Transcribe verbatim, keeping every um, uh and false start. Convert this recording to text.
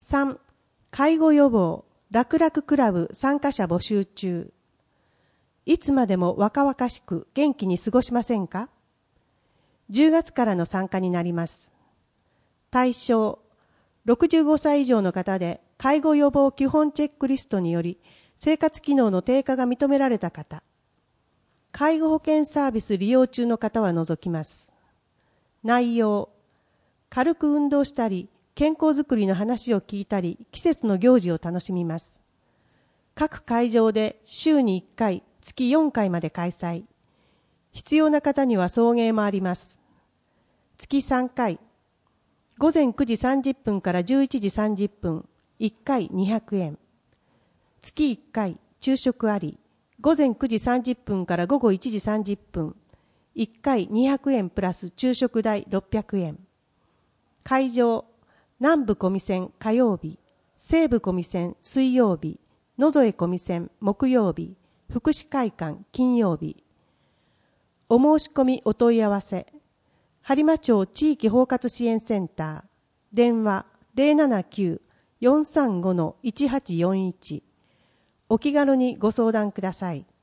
さん、介護予防楽々クラブ参加者募集中。いつまでも若々しく元気に過ごしませんか？じゅうがつからの参加になります。対象、ろくじゅうごさい以上の方で介護予防基本チェックリストにより生活機能の低下が認められた方、介護保険サービス利用中の方は除きます。内容、軽く運動したり、健康づくりの話を聞いたり、季節の行事を楽しみます。各会場で週にいっかい、月よんかいまで開催。必要な方には送迎もあります。月さんかい、ごぜんくじさんじゅっぷんからじゅういちじさんじゅっぷん、いっかいにひゃくえん。月いっかい、昼食あり、ごぜんくじさんじゅっぷんからごごいちじさんじゅっぷん、いっかいにひゃくえんプラス昼食代ろっぴゃくえん。会場、南部小見線火曜日、西部小見線水曜日、野添小見線木曜日、福祉会館金曜日。お申し込みお問い合わせ、播磨町地域包括支援センター、電話 ゼロななきゅう よんさんご いちはちよんいち。お気軽にご相談ください。